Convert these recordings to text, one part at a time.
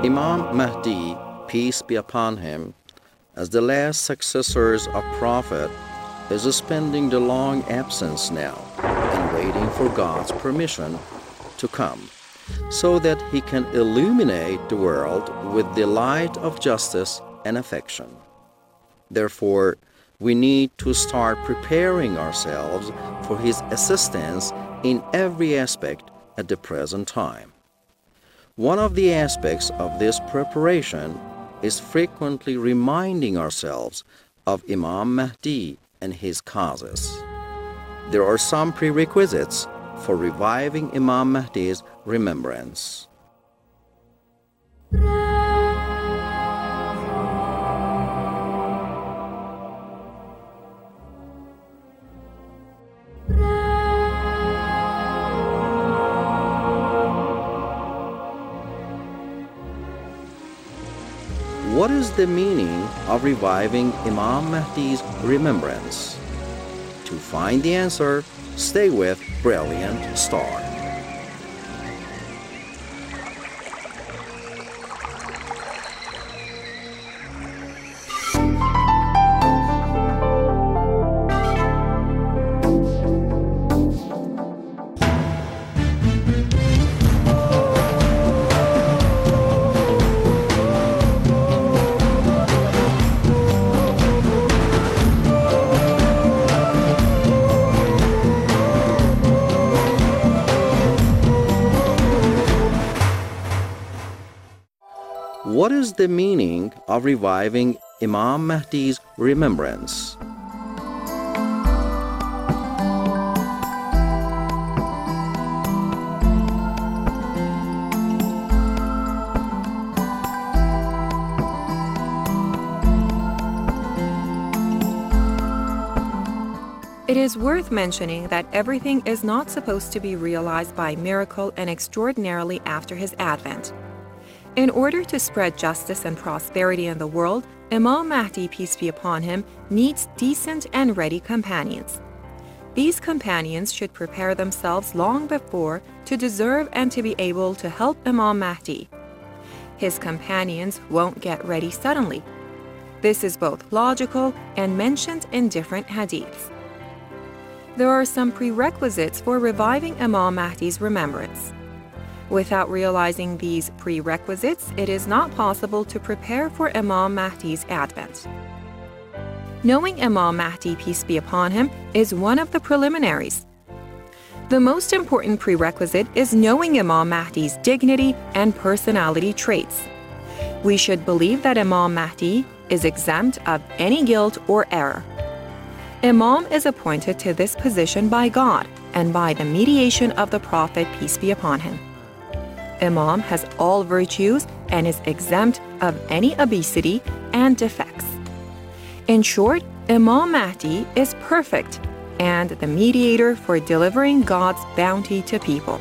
Imam Mahdi, peace be upon him, as the last successors of Prophet, is spending the long absence now and waiting for God's permission to come, so that he can illuminate the world with the light of justice and affection. Therefore, we need to start preparing ourselves for his assistance in every aspect at the present time. One of the aspects of this preparation is frequently reminding ourselves of Imam Mahdi and his causes. There are some prerequisites for reviving Imam Mahdi's remembrance. What is the meaning of reviving Imam Mahdi's remembrance? To find the answer, stay with Brilliant Star. What is the meaning of reviving Imam Mahdi's remembrance? It is worth mentioning that everything is not supposed to be realized by miracle and extraordinarily after his advent. In order to spread justice and prosperity in the world, Imam Mahdi, peace be upon him, needs decent and ready companions. These companions should prepare themselves long before to deserve and to be able to help Imam Mahdi. His companions won't get ready suddenly. This is both logical and mentioned in different hadiths. There are some prerequisites for reviving Imam Mahdi's remembrance. Without realizing these prerequisites, it is not possible to prepare for Imam Mahdi's advent. Knowing Imam Mahdi, peace be upon him, is one of the preliminaries. The most important prerequisite is knowing Imam Mahdi's dignity and personality traits. We should believe that Imam Mahdi is exempt of any guilt or error. Imam is appointed to this position by God and by the mediation of the Prophet, peace be upon him. Imam has all virtues and is exempt of any obesity and defects. In short, Imam Mahdi is perfect and the mediator for delivering God's bounty to people.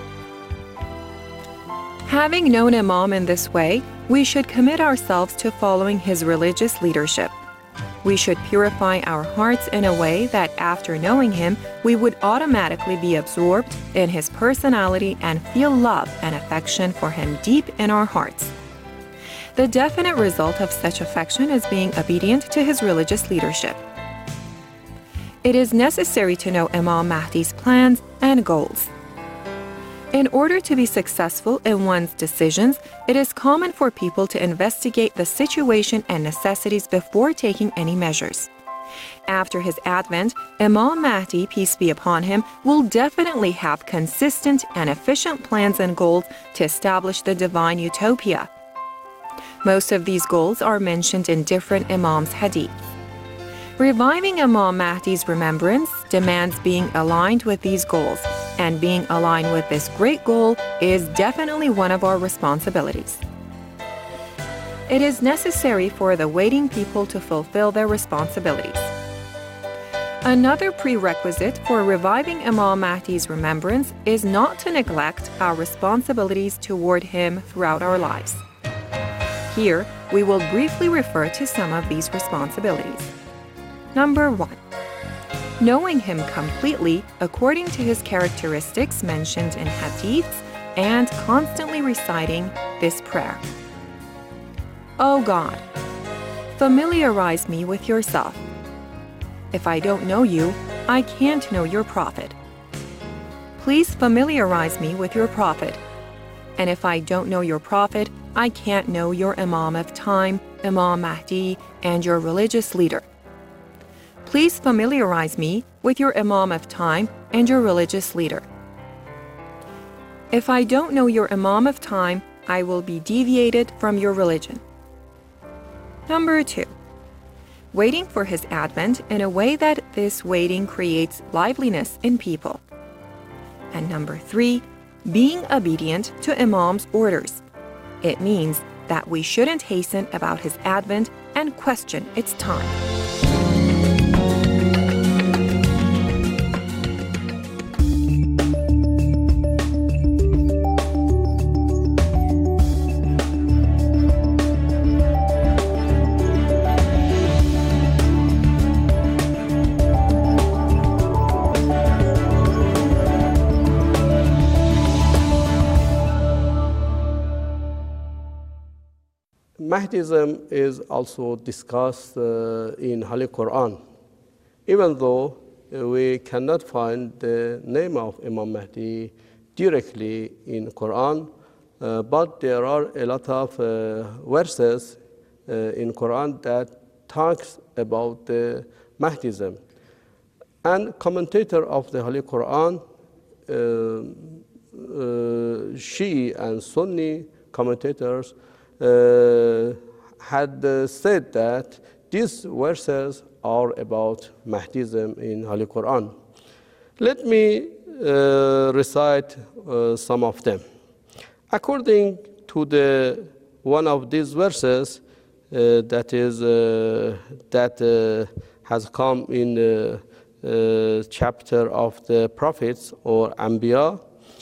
Having known Imam in this way, we should commit ourselves to following his religious leadership. We should purify our hearts in a way that after knowing him, we would automatically be absorbed in his personality and feel love and affection for him deep in our hearts. The definite result of such affection is being obedient to his religious leadership. It is necessary to know Imam Mahdi's plans and goals. In order to be successful in one's decisions, it is common for people to investigate the situation and necessities before taking any measures. After his advent, Imam Mahdi, peace be upon him, will definitely have consistent and efficient plans and goals to establish the divine utopia. Most of these goals are mentioned in different Imam's hadith. Reviving Imam Mahdi's remembrance demands being aligned with these goals, and being aligned with this great goal is definitely one of our responsibilities. It is necessary for the waiting people to fulfill their responsibilities. Another prerequisite for reviving Imam Mahdi's remembrance is not to neglect our responsibilities toward him throughout our lives. Here, we will briefly refer to some of these responsibilities. Number 1. Knowing him completely according to his characteristics mentioned in hadiths and constantly reciting this prayer. O God, familiarize me with yourself. If I don't know you, I can't know your prophet. Please familiarize me with your prophet. And if I don't know your prophet, I can't know your Imam of time, Imam Mahdi, and your religious leader. Please familiarize me with your Imam of time and your religious leader. If I don't know your Imam of time, I will be deviated from your religion. Number 2. Waiting for his advent in a way that this waiting creates liveliness in people. And number 3, being obedient to Imam's orders. It means that we shouldn't hasten about his advent and question its time. Mahdism is also discussed in Holy Quran, even though we cannot find the name of Imam Mahdi directly in Quran, but there are a lot of verses in Quran that talks about the Mahdism. And commentator of the Holy Quran, Shi'i and Sunni commentators, had said that these verses are about Mahdism in Holy Quran. Let me recite some of them. According to one of these verses that has come in the chapter of the prophets or Anbiya,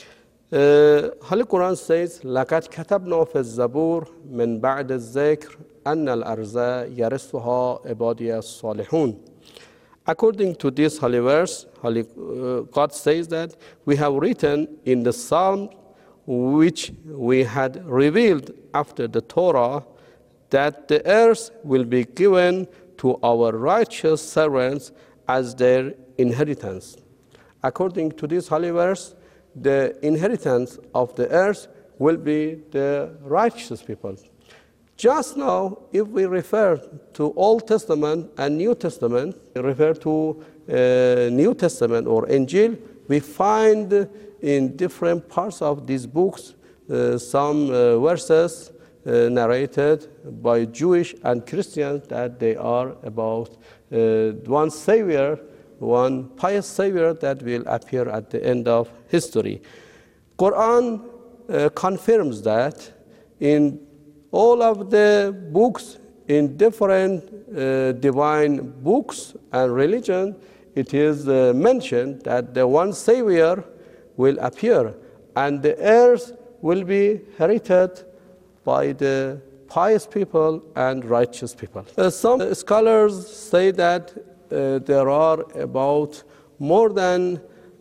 Holy Quran says, لَقَدْ كَتَبْنَا فِي الزَّبُورِ مِنْ بَعْدِ الذِّكْرِ أَنَّ الْأَرْضَ يَرِثُهَا عِبَادِيَ الصَّالِحُونَ. According to this holy verse, God says that we have written in the Psalm which we had revealed after the Torah that the earth will be given to our righteous servants as their inheritance. According to this holy verse, the inheritance of the earth will be the righteous people. Just now, if we refer to Old Testament and New Testament, refer to New Testament or Injil, we find in different parts of these books some verses narrated by Jewish and Christians that they are about one Savior, one pious Savior that will appear at the end of history. Quran confirms that in all of the books, in different divine books and religion, it is mentioned that the one Savior will appear and the earth will be inherited by the pious people and righteous people. Some scholars say that there are about more than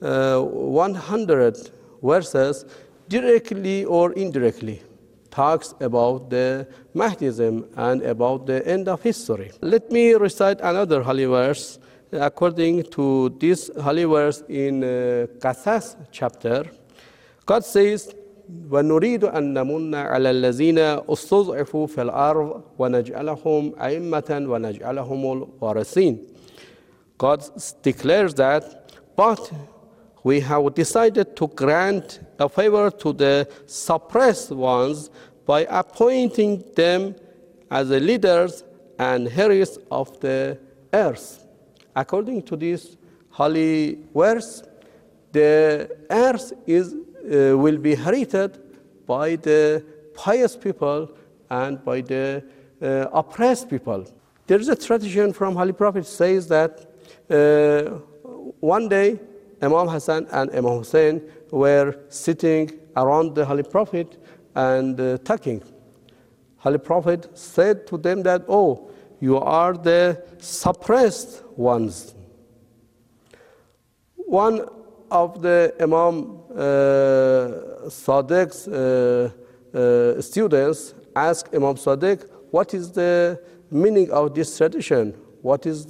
100 verses directly or indirectly talks about the Mahdism and about the end of history. Let me recite another holy verse. According to this holy verse in Qasas chapter, God says, وَنُرِيدُ أَن نَّمُنَّ عَلَى الَّذِينَ أُسْتُضْعِفُوا فِي الْأَرْضِ وَنَجْعَلَهُمْ أَئِمَّةً وَنَجْعَلَهُمُ الْوَارِثِينَ. God declares that, but we have decided to grant a favor to the suppressed ones by appointing them as the leaders and heirs of the earth. According to this holy verse, the earth will be inherited by the pious people and by the oppressed people. There is a tradition from Holy Prophet says that one day Imam Hassan and Imam Hussein were sitting around the Holy Prophet and talking. Holy Prophet said to them that, oh, you are the suppressed ones. One of the Imam Sadiq's students asked Imam Sadiq, what is the meaning of this tradition? What is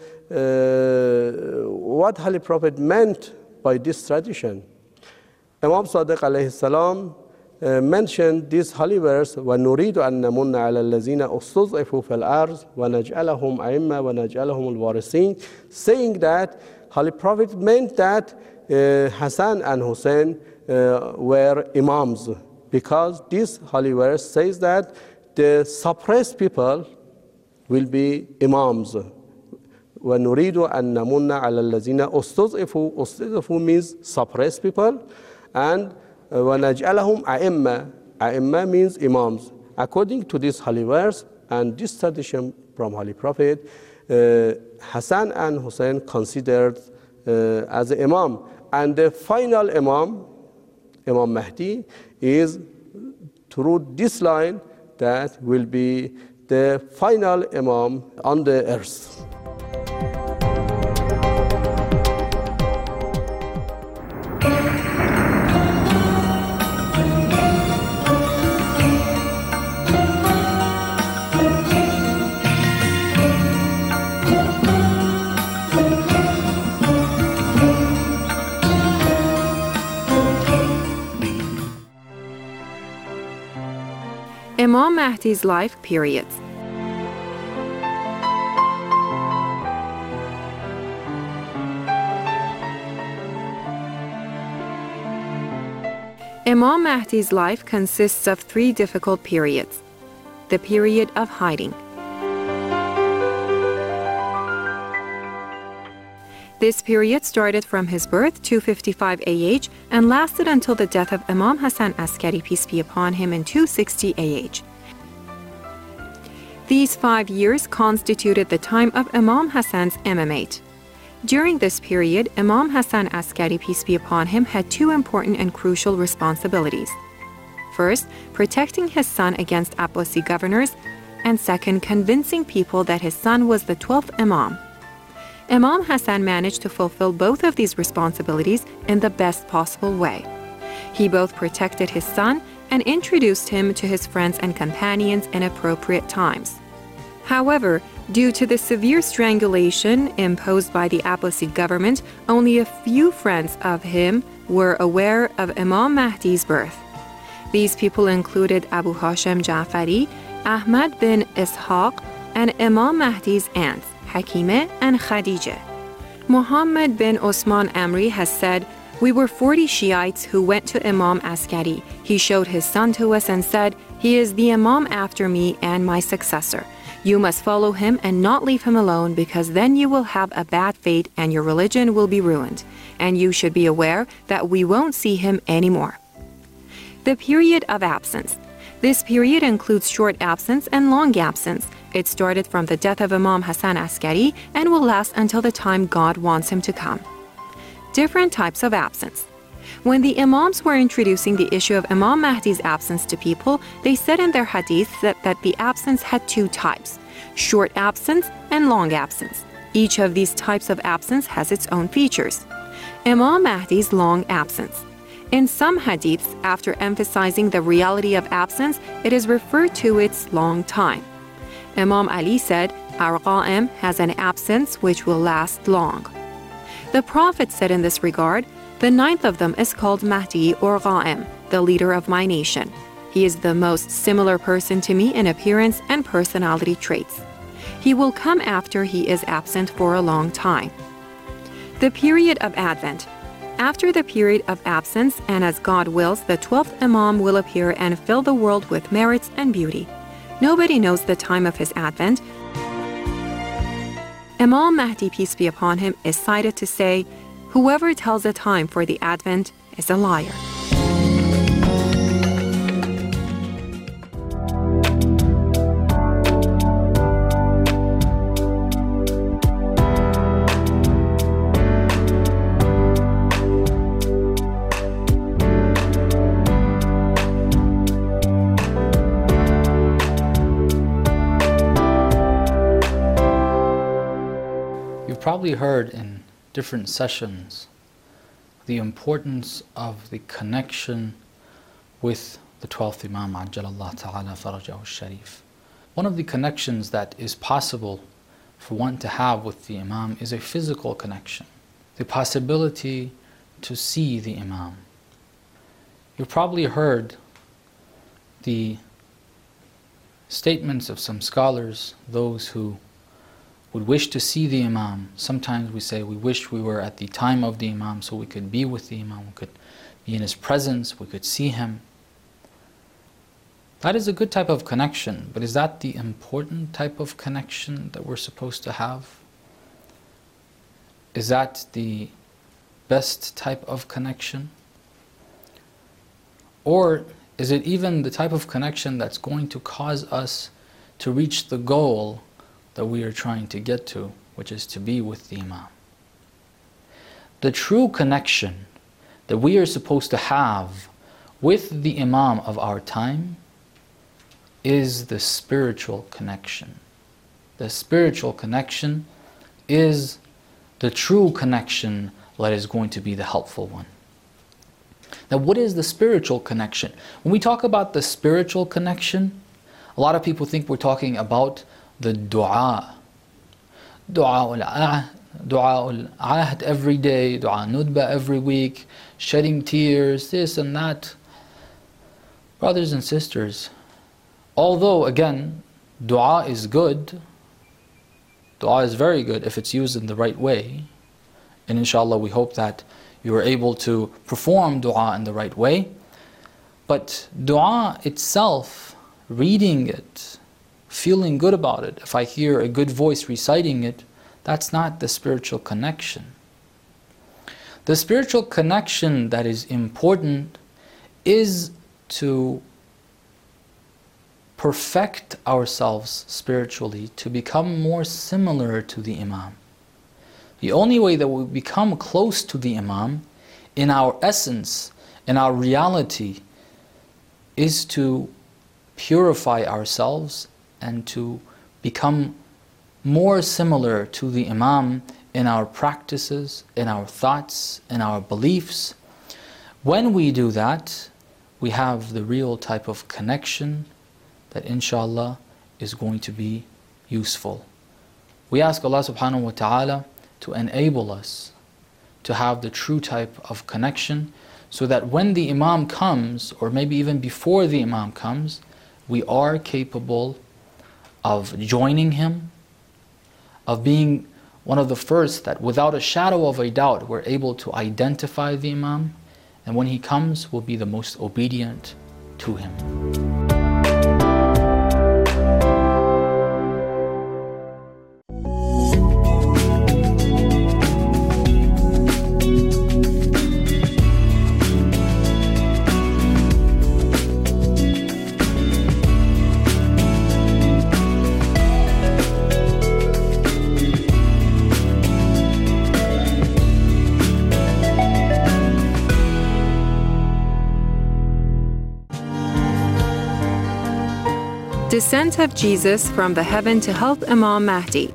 what Holy Prophet meant by this tradition? Imam Sadiq alayhi salam mentioned this holy verse, وَنُرِيدُ أَن نَمُنَّ عَلَى الَّذِينَ أُسْتُضْعِفُوا فِي الْأَرْضِ وَنَجْعَلَهُمْ أَئِمَّةً وَنَجْعَلَهُمُ الْوَارِثِينَ, saying that Holy Prophet meant that Hassan and Hussein were imams, because this holy verse says that the suppressed people will be imams. وَنُرِيدُ أَن نَمُنَّ عَلَى الَّذِينَ أُسْتُضْعِفُوا. Ustuzifu means suppressed people, and وَنَجْعَلَهُمْ أَئِمَّةً. A'imma means imams. According to this holy verse and this tradition from Holy Prophet, Hassan and Hussein considered as an imam. And the final imam, Imam Mahdi, is through this line that will be the final imam on the earth. Imam Mahdi's life periods. Imam Mahdi's life consists of 3 difficult periods. The period of hiding. This period started from his birth, 255 AH, and lasted until the death of Imam Hassan Askari, peace be upon him, in 260 AH. These 5 years constituted the time of Imam Hassan's imamate. During this period, Imam Hassan Askari, peace be upon him, had 2 important and crucial responsibilities. First, protecting his son against Abbasi governors, and second, convincing people that his son was the 12th Imam. Imam Hassan managed to fulfill both of these responsibilities in the best possible way. He both protected his son and introduced him to his friends and companions in appropriate times. However, due to the severe strangulation imposed by the Abbasi government, only a few friends of him were aware of Imam Mahdi's birth. These people included Abu Hashim Ja'fari, Ahmad bin Ishaq, and Imam Mahdi's aunts, Hakimah and Khadijah. Muhammad bin Osman Amri has said, "We were 40 Shiites who went to Imam Askari. He showed his son to us and said, 'He is the Imam after me and my successor. You must follow him and not leave him alone, because then you will have a bad fate and your religion will be ruined. And you should be aware that we won't see him anymore.'" The period of absence. This period includes short absence and long absence. It started from the death of Imam Hassan Askari and will last until the time God wants him to come. Different types of absence. When the Imams were introducing the issue of Imam Mahdi's absence to people, they said in their hadiths that the absence had 2 types, short absence and long absence. Each of these types of absence has its own features. Imam Mahdi's long absence. In some hadiths, after emphasizing the reality of absence, it is referred to its long time. Imam Ali said, "Our Qa'im has an absence which will last long." The Prophet said in this regard, "The 9th of them is called Mahdi or Qa'im, the leader of my nation. He is the most similar person to me in appearance and personality traits. He will come after he is absent for a long time." The period of Advent. After the period of absence, and as God wills, the 12th Imam will appear and fill the world with merits and beauty. Nobody knows the time of his advent. Imam Mahdi, peace be upon him, is cited to say, "Whoever tells a time for the advent is a liar." Probably heard in different sessions the importance of the connection with the 12th Imam Ajjalallahu Ta'ala Farajahu Sharif. One of the connections that is possible for one to have with the Imam is a physical connection, the possibility to see the Imam. You've probably heard the statements of some scholars, those who would wish to see the Imam. Sometimes we say we wish we were at the time of the Imam so we could be with the Imam, we could be in his presence, we could see him. That is a good type of connection, but is that the important type of connection that we're supposed to have? Is that the best type of connection? Or is it even the type of connection that's going to cause us to reach the goal that we are trying to get to, which is to be with the Imam? The true connection that we are supposed to have with the Imam of our time is the spiritual connection. The spiritual connection is the true connection that is going to be the helpful one. Now, what is the spiritual connection? When we talk about the spiritual connection, a lot of people think we're talking about the dua. Dua al-ahd every day, dua nudba every week, shedding tears, this and that. Brothers and sisters, although again, dua is good, dua is very good if it's used in the right way, and inshallah we hope that you are able to perform dua in the right way. But dua itself, reading it, feeling good about it, if I hear a good voice reciting it, that's not the spiritual connection. The spiritual connection that is important is to perfect ourselves spiritually, to become more similar to the Imam. The only way that we become close to the Imam in our essence, in our reality, is to purify ourselves and to become more similar to the Imam in our practices, in our thoughts, in our beliefs. When we do that, we have the real type of connection that inshallah is going to be useful. We ask Allah subhanahu wa ta'ala to enable us to have the true type of connection so that when the Imam comes, or maybe even before the Imam comes, we are capable of joining him, of being one of the first that without a shadow of a doubt we're able to identify the Imam, and when he comes we'll be the most obedient to him. Descent of Jesus from the heaven to help Imam Mahdi.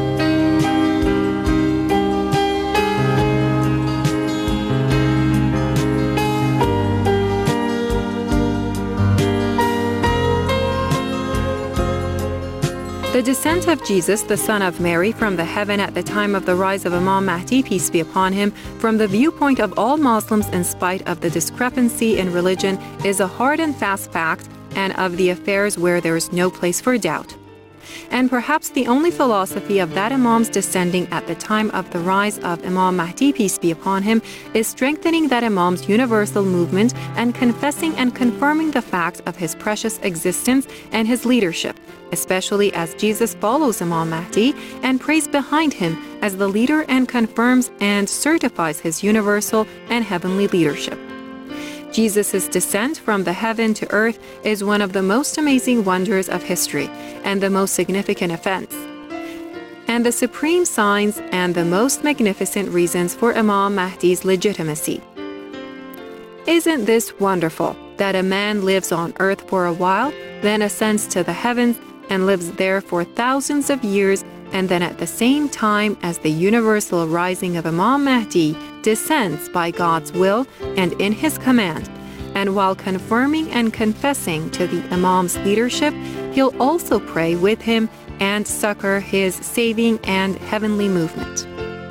The descent of Jesus, the son of Mary, from the heaven at the time of the rise of Imam Mahdi, peace be upon him, from the viewpoint of all Muslims in spite of the discrepancy in religion, is a hard and fast fact, and of the affairs where there is no place for doubt. And perhaps the only philosophy of that Imam's descending at the time of the rise of Imam Mahdi, peace be upon him, is strengthening that Imam's universal movement and confessing and confirming the fact of his precious existence and his leadership, especially as Jesus follows Imam Mahdi and prays behind him as the leader and confirms and certifies his universal and heavenly leadership. Jesus' descent from the heaven to earth is one of the most amazing wonders of history and the most significant events, and the supreme signs and the most magnificent reasons for Imam Mahdi's legitimacy. Isn't this wonderful that a man lives on earth for a while, then ascends to the heavens and lives there for thousands of years, and then at the same time as the universal rising of Imam Mahdi descends by God's will and in his command, and while confirming and confessing to the Imam's leadership, he'll also pray with him and succor his saving and heavenly movement.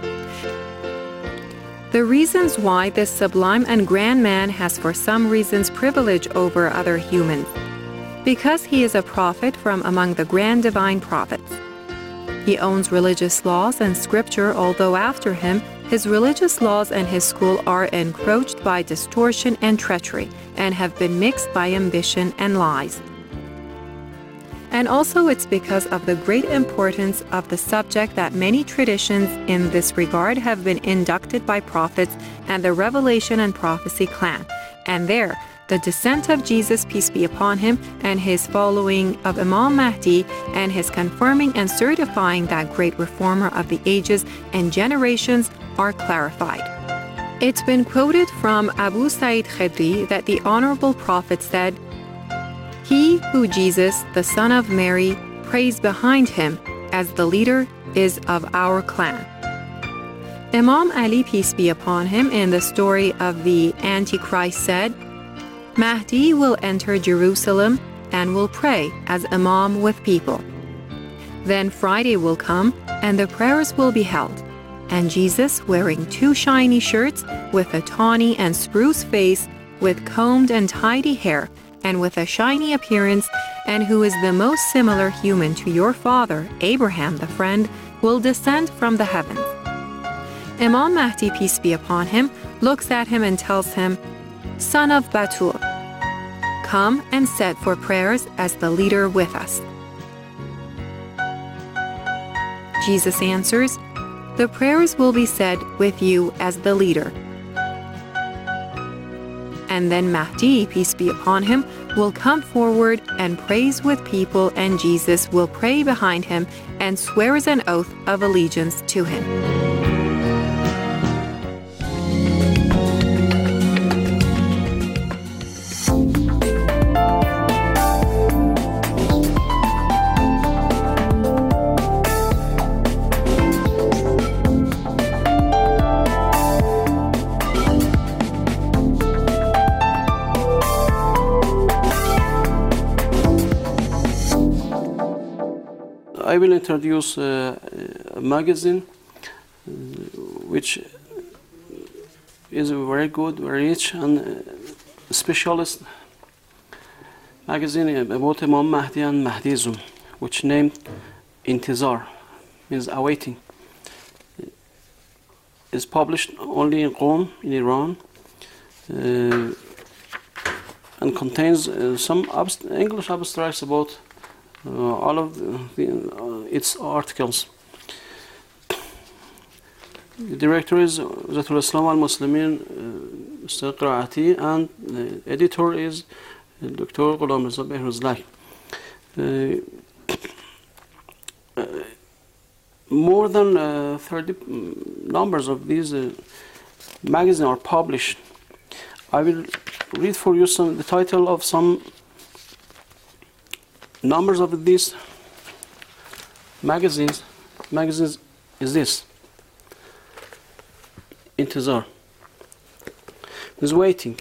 The reasons why this sublime and grand man has for some reasons privilege over other humans. Because he is a prophet from among the grand divine prophets. He owns religious laws and scripture, although after him, his religious laws and his school are encroached by distortion and treachery, and have been mixed by ambition and lies. And also it's because of the great importance of the subject that many traditions in this regard have been inducted by prophets and the Revelation and Prophecy clan. And there, the descent of Jesus, peace be upon him, and his following of Imam Mahdi, and his confirming and certifying that great reformer of the ages and generations are clarified. It's been quoted from Abu Sa'id Khidri that the Honorable Prophet said, "He who Jesus, the son of Mary, prays behind him as the leader is of our clan." Imam Ali, peace be upon him, in the story of the Antichrist said, "Mahdi will enter Jerusalem and will pray as Imam with people. Then Friday will come and the prayers will be held, and Jesus, wearing 2 shiny shirts, with a tawny and spruce face, with combed and tidy hair, and with a shiny appearance, and who is the most similar human to your father, Abraham the friend, will descend from the heavens." Imam Mahdi, peace be upon him, looks at him and tells him, "Son of Batul, come and set for prayers as the leader with us." Jesus answers, "The prayers will be said with you as the leader." And then Mahdi, peace be upon him, will come forward and prays with people, and Jesus will pray behind him and swears an oath of allegiance to him. I will introduce a magazine which is very good, very rich, and specialist magazine about Imam Mahdi and Mahdism, which named Intizar, means awaiting. It's published only in Qom, in Iran, and contains some English abstracts about all of its articles. The director is Zatul Islam al-Muslimin Mr. Qiraati, and the editor is Dr. Ghulam Reza Behruzlak. More than 30 numbers of these magazines are published. I will read for you the title of some numbers of these magazines. Magazines is this: Intizar is waiting.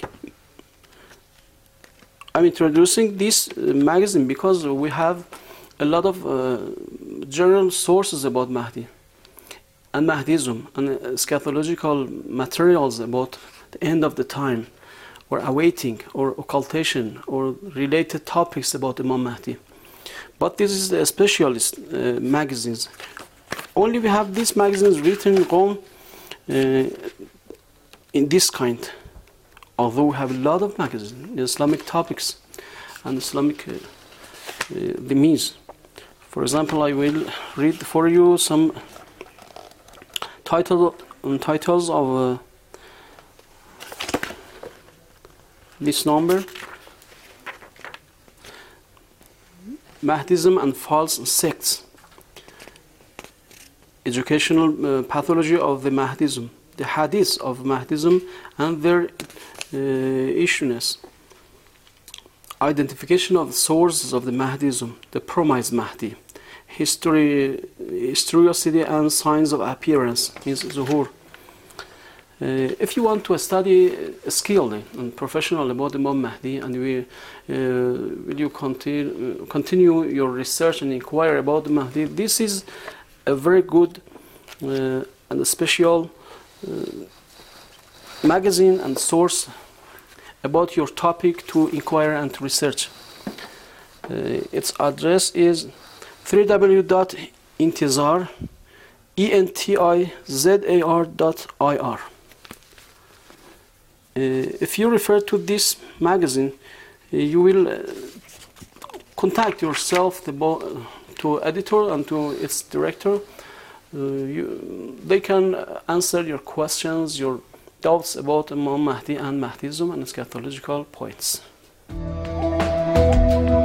I'm introducing this magazine because we have a lot of general sources about Mahdi and Mahdism and eschatological materials about the end of the time, or awaiting, or occultation, or related topics about Imam Mahdi. But this is the specialist magazines. Only we have these magazines written in Qom in this kind. Although we have a lot of magazines in Islamic topics and Islamic demise. For example, I will read for you some titles of this number: Mahdism and false sects, educational pathology of the Mahdism, the hadiths of Mahdism and their issueness, identification of the sources of the Mahdism, the promised Mahdi, historicity and signs of appearance, means zuhur, If you want to study skilled and professional about Imam Mahdi, and will you continue your research and inquire about the Mahdi, this is a very good and a special magazine and source about your topic to inquire and to research. Its address is www.intizar.ir. If you refer to this magazine, you will contact yourself to editor and to its director. They can answer your questions, your doubts about Imam Mahdi and Mahdism and eschatological points.